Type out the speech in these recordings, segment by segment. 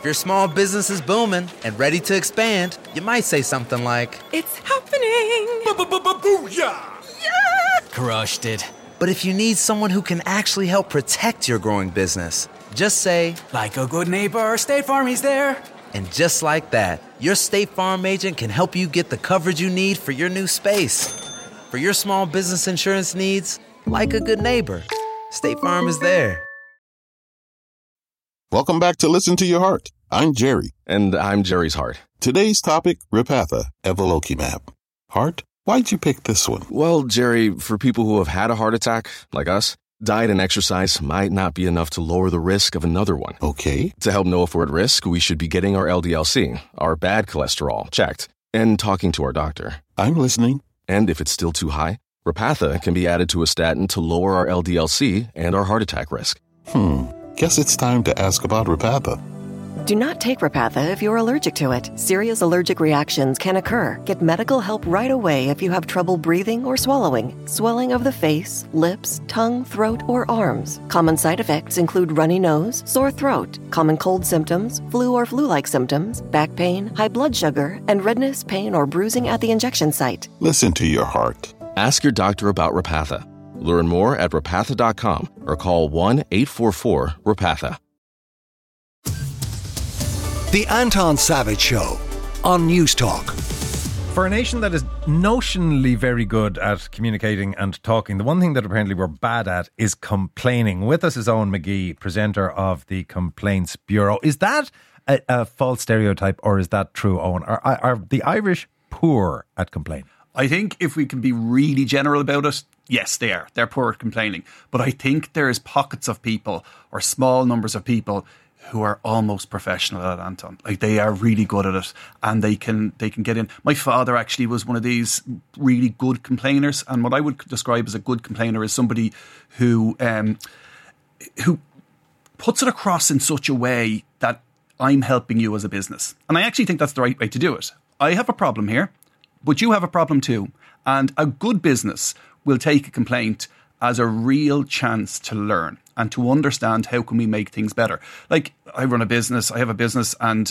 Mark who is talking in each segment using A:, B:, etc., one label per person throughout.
A: your small business is booming and ready to expand, you might say something like,
B: "It's happening!"
C: Booyah!
B: Yeah!
D: Crushed it.
A: But if you need someone who can actually help protect your growing business, just say,
D: "Like a good neighbor, State Farm is there."
A: And just like that, your State Farm agent can help you get the coverage you need for your new space. For your small business insurance needs, like a good neighbor, State Farm is there.
E: Welcome back to Listen to Your Heart. I'm Jerry.
F: And I'm Jerry's heart.
E: Today's topic, Repatha, evolocumab. Heart? Why'd you pick this one?
F: Well, Jerry, for people who have had a heart attack, like us, diet and exercise might not be enough to lower the risk of another one.
E: Okay.
F: To help know if we're at risk, we should be getting our LDL-C, our bad cholesterol, checked, and talking to our doctor.
E: I'm listening.
F: And if it's still too high, Repatha can be added to a statin to lower our LDL-C and our heart attack risk.
E: Guess it's time to ask about Repatha.
G: Do not take Repatha if you're allergic to it. Serious allergic reactions can occur. Get medical help right away if you have trouble breathing or swallowing, swelling of the face, lips, tongue, throat, or arms. Common side effects include runny nose, sore throat, common cold symptoms, flu or flu-like symptoms, back pain, high blood sugar, and redness, pain, or bruising at the injection site.
E: Listen to your heart.
F: Ask your doctor about Repatha. Learn more at repatha.com or call 1-844-REPATHA.
H: The Anton Savage Show on News Talk.
I: For a nation that is notionally very good at communicating and talking, the one thing that apparently we're bad at is complaining. With us is Owen McGee, presenter of the Complaints Bureau. Is that a false stereotype, or is that true, Owen? Are the Irish poor at complaining?
J: I think if we can be really general about it, yes, they are. They're poor at complaining. But I think there's pockets of people, or small numbers of people, who are almost professional at Anton. Like, they are really good at it, and they can get in. My father actually was one of these really good complainers, and what I would describe as a good complainer is somebody who puts it across in such a way that I'm helping you as a business. And I actually think that's the right way to do it. I have a problem here, but you have a problem too. And a good business will take a complaint as a real chance to learn and to understand how can we make things better. Like, I have a business, and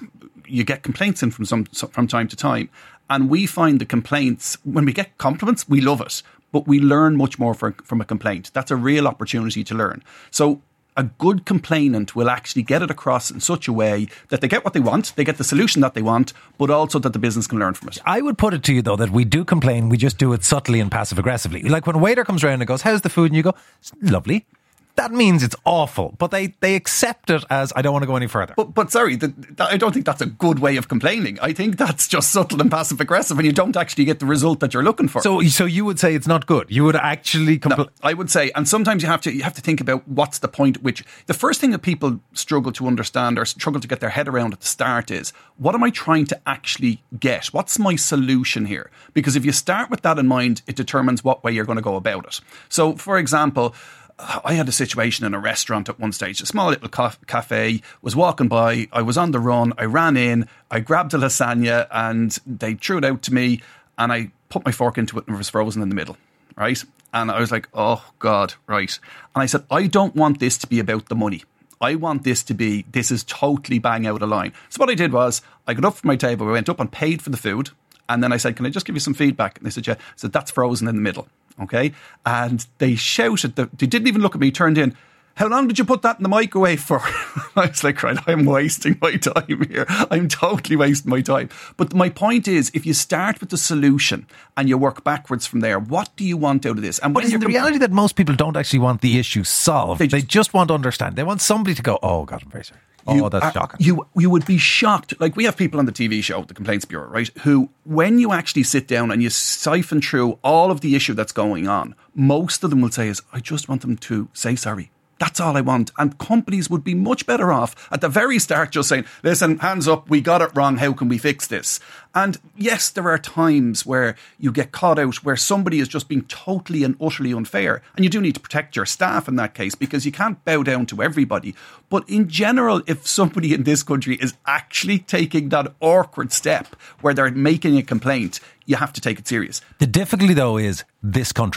J: you get complaints in from time to time. And we find the complaints, when we get compliments, we love it, but we learn much more from a complaint. That's a real opportunity to learn. So a good complainant will actually get it across in such a way that they get what they want, they get the solution that they want, but also that the business can learn from it.
I: I would put it to you, though, that we do complain, we just do it subtly and passive-aggressively. Like when a waiter comes around and goes, "How's the food?" and you go, "It's lovely." That means it's awful, but they accept it as, "I don't want to go any further."
J: But sorry, I don't think that's a good way of complaining. I think that's just subtle and passive aggressive, and you don't actually get the result that you're looking for.
I: So you would say it's not good. You would actually
J: No, I would say, and sometimes you have to think about what's the point at which the first thing that people struggle to understand or struggle to get their head around at the start is, what am I trying to actually get? What's my solution here? Because if you start with that in mind, it determines what way you're going to go about it. So, for example, I had a situation in a restaurant at one stage, a small little cafe, was walking by, I was on the run, I ran in, I grabbed a lasagna and they threw it out to me and I put my fork into it and it was frozen in the middle, right? And I was like, oh God, right. And I said, I don't want this to be about the money. I want this is totally bang out of line. So what I did was, I got up from my table, I went up and paid for the food. And then I said, "Can I just give you some feedback?" And they said, "Yeah." I said, "That's frozen in the middle." Okay. And they shouted, they didn't even look at me, turned in, "How long did you put that in the microwave for?" I was like, right, I'm wasting my time here. I'm totally wasting my time. But my point is, if you start with the solution and you work backwards from there, what do you want out of this? And
I: but is the reality that most people don't actually want the issue solved? They just want to understand. They want somebody to go, "Oh God, I'm very sorry." That's shocking.
J: You would be shocked. Like, we have people on the TV show, the Complaints Bureau, right, who, when you actually sit down and you siphon through all of the issue that's going on, most of them will say is, "I just want them to say sorry. That's all I want." And companies would be much better off at the very start just saying, "Listen, hands up, we got it wrong, how can we fix this?" And yes, there are times where you get caught out, where somebody is just being totally and utterly unfair. And you do need to protect your staff in that case, because you can't bow down to everybody. But in general, if somebody in this country is actually taking that awkward step where they're making a complaint, you have to take it serious.
I: The difficulty, though, is this country.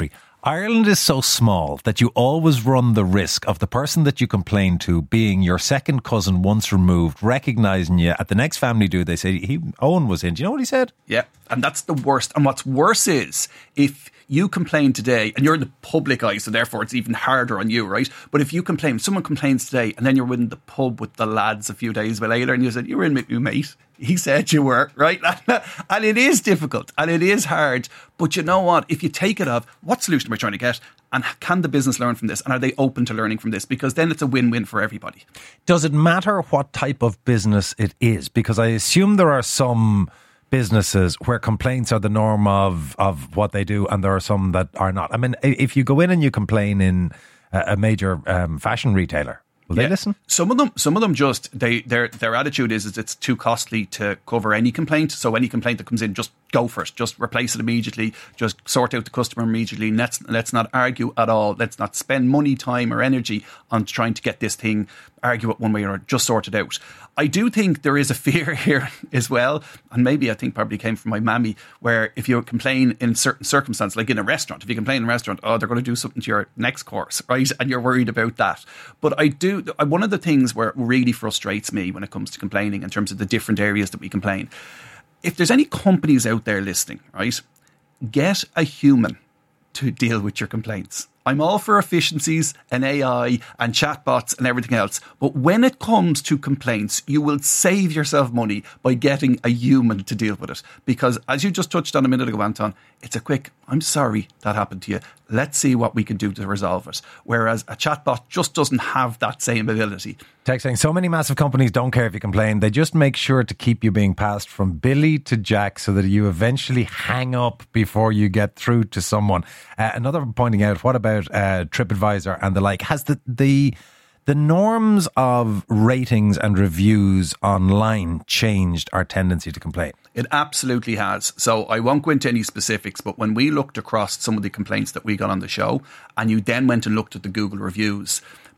I: Ireland is so small that you always run the risk of the person that you complain to being your second cousin once removed, recognising you at the next family do. They say, Owen was in. Do you know what he said?
J: Yeah, and that's the worst. And what's worse is if you complain today, and you're in the public eye, so therefore it's even harder on you, right? But if you complain, someone complains today, and then you're in the pub with the lads a few days later, and you said, you were in with your mate. He said you were, right? And it is difficult, and it is hard. But you know what? If you take it off, what solution are we trying to get? And can the business learn from this? And are they open to learning from this? Because then it's a win-win for everybody.
I: Does it matter what type of business it is? Because I assume there are some businesses where complaints are the norm of what they do, and there are some that are not. I mean, if you go in and you complain in a major fashion retailer, will they listen?
J: Some of them just their attitude is it's too costly to cover any complaint. So any complaint that comes in, just go for it. Just replace it immediately. Just sort out the customer immediately. Let's not argue at all. Let's not spend money, time, or energy on trying to get this thing, argue it one way or another. Just sort it out. I do think there is a fear here as well, and maybe I think probably came from my mammy, where if you complain in certain circumstances, like in a restaurant, if you complain in a restaurant, they're going to do something to your next course, right? And you're worried about that. But one of the things where it really frustrates me when it comes to complaining in terms of the different areas that we complain, if there's any companies out there listening, right, get a human to deal with your complaints. I'm all for efficiencies and AI and chatbots and everything else. But when it comes to complaints, you will save yourself money by getting a human to deal with it. Because as you just touched on a minute ago, Anton, it's a quick, I'm sorry that happened to you. Let's see what we can do to resolve it. Whereas a chatbot just doesn't have that same ability.
I: Tech saying so many massive companies don't care if you complain. They just make sure to keep you being passed from Billy to Jack so that you eventually hang up before you get through to someone. Another pointing out, what about TripAdvisor and the like? Has the norms of ratings and reviews online changed our tendency to complain?
J: It absolutely has. So I won't go into any specifics, but when we looked across some of the complaints that we got on the show, and you then went and looked at the Google reviews,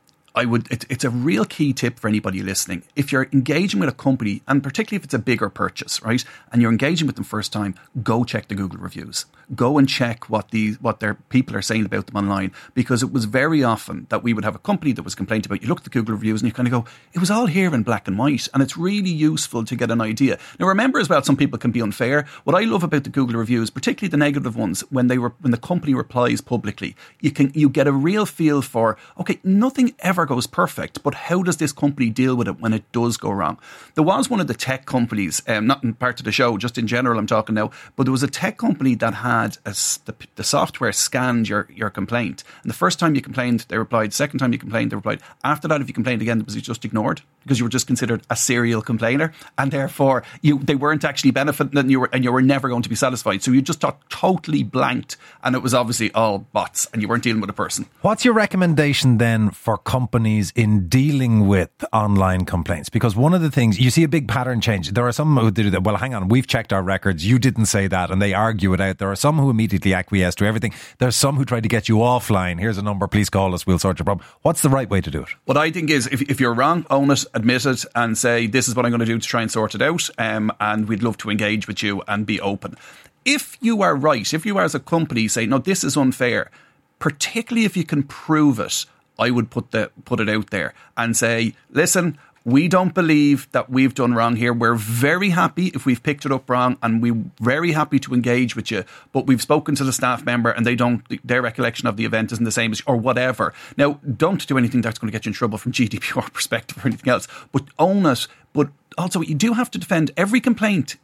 J: it's a real key tip for anybody listening. If you're engaging with a company, and particularly if it's a bigger purchase, right, and you're engaging with them first time, go check the Google reviews. Go and check what their people are saying about them online, because it was very often that we would have a company that was complained about. You look at the Google reviews and you kind of go, it was all here in black and white, and it's really useful to get an idea. Now remember as well, some people can be unfair. What I love about the Google reviews, particularly the negative ones, when the company replies publicly, you get a real feel for, okay, nothing ever goes perfect, but how does this company deal with it when it does go wrong? There was one of the tech companies, not in part of the show, just in general I'm talking now, but there was a tech company that had the software scanned your complaint, and the first time you complained they replied, second time you complained they replied, after that if you complained again it was just ignored, because you were just considered a serial complainer, and therefore they weren't actually benefiting, and you were never going to be satisfied. So you just got totally blanked, and it was obviously all bots, and you weren't dealing with a person.
I: What's your recommendation then for companies in dealing with online complaints? Because one of the things, you see a big pattern change. There are some who do that, well, hang on, we've checked our records, you didn't say that, and they argue it out. There are some who immediately acquiesce to everything. There's some who try to get you offline. Here's a number, please call us, we'll sort your problem. What's the right way to do it?
J: What I think is, if you're wrong, own it, admit it, and say, this is what I'm going to do to try and sort it out, and we'd love to engage with you and be open. If you are right, if you are as a company say, no, this is unfair, particularly if you can prove it, I would put it out there and say, listen, we don't believe that we've done wrong here. We're very happy if we've picked it up wrong, and we're very happy to engage with you. But we've spoken to the staff member and their recollection of the event isn't the same as, or whatever. Now, don't do anything that's going to get you in trouble from GDPR perspective or anything else, but own it. But also, you do have to defend every complainant.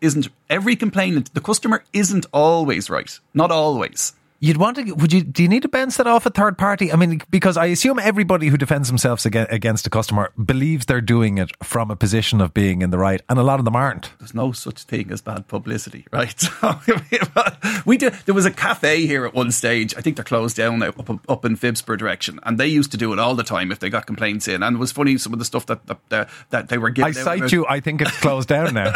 J: The customer isn't always right. Not always.
I: You'd want to, do you need to bounce that off a third party? I mean, because I assume everybody who defends themselves against a customer believes they're doing it from a position of being in the right, and a lot of them aren't.
J: There's no such thing as bad publicity, right? There was a cafe here at one stage. I think they're closed down now, up in Phibsborough direction, and they used to do it all the time if they got complaints in. And it was funny, some of the stuff that they were getting.
I: I think it's closed down now.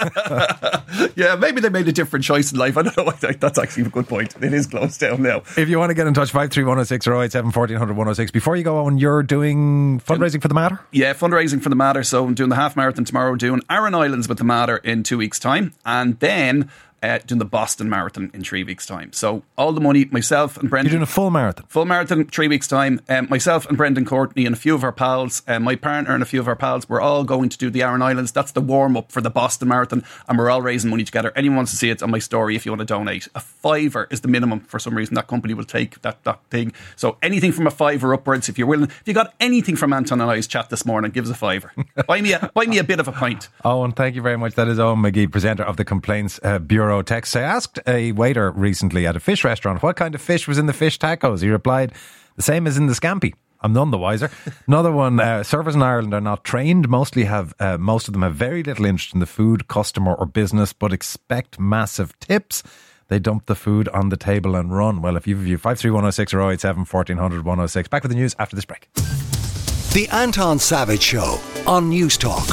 J: Yeah, maybe they made a different choice in life. I don't know. That's actually a good point. It is closed down now.
I: If you want to get in touch, 53106 or 087 1400 106. Before you go on, you're doing fundraising for the Matter?
J: Yeah, fundraising for the Matter. So I'm doing the half marathon tomorrow, doing Aran Islands with the Matter in 2 weeks' time, and then doing the Boston Marathon in 3 weeks' time. So all the money, myself and Brendan...
I: You're doing a full marathon?
J: Full marathon, 3 weeks' time. Myself and Brendan Courtney and a few of our pals, my partner and a few of our pals, we're all going to do the Aran Islands. That's the warm-up for the Boston Marathon, and we're all raising money together. Anyone wants to see it on my story if you want to donate. A $5 is the minimum. For some reason, that company will take that thing. So anything from a $5 upwards, if you're willing. If you got anything from Anton and I's chat this morning, give us a $5. buy me a bit of a pint.
I: Owen, thank you very much. That is Owen McGee, presenter of the Complaints Bureau text. I asked a waiter recently at a fish restaurant what kind of fish was in the fish tacos. He replied, the same as in the scampi. I'm none the wiser. Another one, servers in Ireland are not trained. Most of them have very little interest in the food, customer or business, but expect massive tips. They dump the food on the table and run. Well, if you've 53106 or 087 1400 106. Back with the news after this break.
H: The Anton Savage Show on News Talk.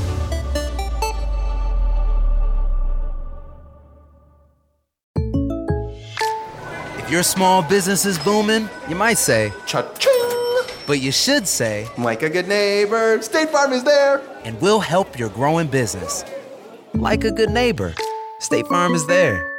A: If your small business is booming, you might say,
C: cha-ching!
A: But you should say,
C: like a good neighbor, State Farm is there.
A: And we'll help your growing business. Like a good neighbor, State Farm is there.